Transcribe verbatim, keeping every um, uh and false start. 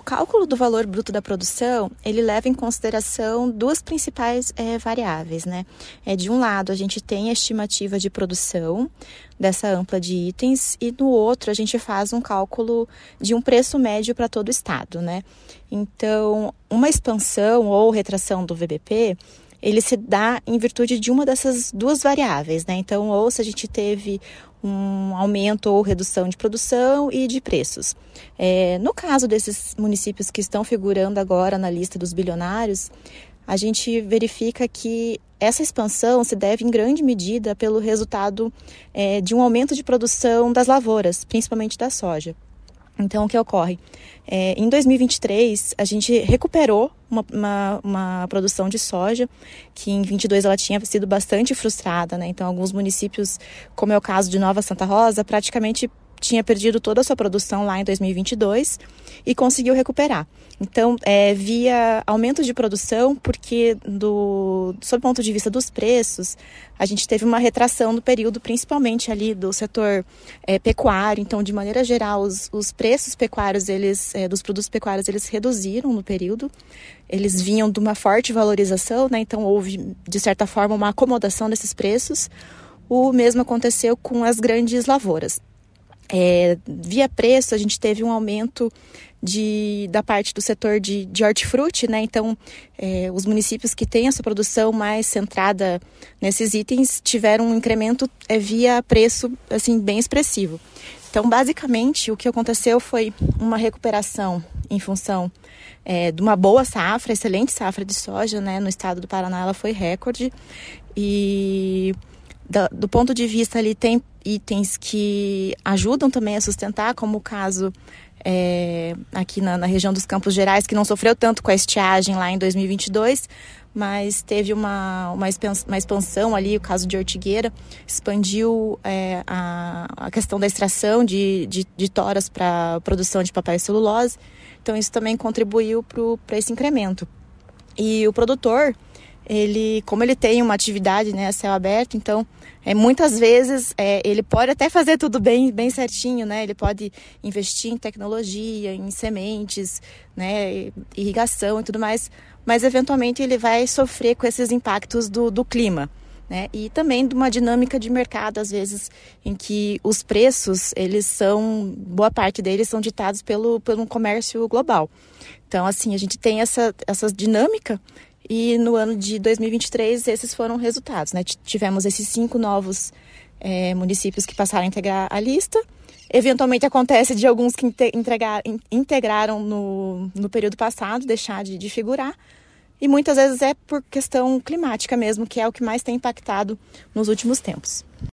cálculo do valor bruto da produção, ele leva em consideração duas principais é, variáveis, né? É, de um lado, a gente tem a estimativa de produção dessa ampla de itens e no outro a gente faz um cálculo de um preço médio para todo o estado, né? Então, uma expansão ou retração do V B P, ele se dá em virtude de uma dessas duas variáveis, né? Então, ou se a gente teve um aumento ou redução de produção e de preços. É, no caso desses municípios que estão figurando agora na lista dos bilionários, a gente verifica que essa expansão se deve em grande medida pelo resultado é, de um aumento de produção das lavouras, principalmente da soja. Então, o que ocorre? É, em dois mil e vinte e três, a gente recuperou uma, uma, uma produção de soja, que em vinte e dois ela tinha sido bastante frustrada, né? Então, alguns municípios, como é o caso de Nova Santa Rosa, praticamente tinha perdido toda a sua produção lá em dois mil e vinte e dois e conseguiu recuperar. Então, é, via aumento de produção, porque do, sob o ponto de vista dos preços, a gente teve uma retração no período, principalmente ali do setor é, pecuário. Então, de maneira geral, os, os preços pecuários, eles, é, dos produtos pecuários, eles reduziram no período. Eles vinham de uma forte valorização, né? Então houve, de certa forma, uma acomodação desses preços. O mesmo aconteceu com as grandes lavouras. É, via preço, a gente teve um aumento de, da parte do setor de, de hortifruti, né? Então, é, os municípios que têm essa produção mais centrada nesses itens tiveram um incremento é, via preço assim, bem expressivo. Então, basicamente, o que aconteceu foi uma recuperação em função é, de uma boa safra, excelente safra de soja, né? No estado do Paraná ela foi recorde e... Do ponto de vista ali, tem itens que ajudam também a sustentar, como o caso é, aqui na, na região dos Campos Gerais, que não sofreu tanto com a estiagem lá em dois mil e vinte e dois, mas teve uma, uma, expansão, uma expansão ali, o caso de Ortigueira, expandiu é, a, a questão da extração de, de, de toras para a produção de papel e celulose, então isso também contribuiu para esse incremento. E o produtor... Ele, como ele tem uma atividade, né, a céu aberto, então é, muitas vezes é, ele pode até fazer tudo bem, bem certinho, né? Ele pode investir em tecnologia, em sementes, né, irrigação e tudo mais, mas eventualmente ele vai sofrer com esses impactos do, do clima, né? E também de uma dinâmica de mercado, às vezes, em que os preços, eles são, boa parte deles são ditados pelo, pelo comércio global. Então, assim, a gente tem essa, essa dinâmica. E no ano de dois mil e vinte e três, esses foram os resultados, né? Tivemos esses cinco novos é, municípios que passaram a integrar a lista. Eventualmente acontece de alguns que integra, integraram no, no período passado, deixar de, de figurar. E muitas vezes é por questão climática mesmo, que é o que mais tem impactado nos últimos tempos.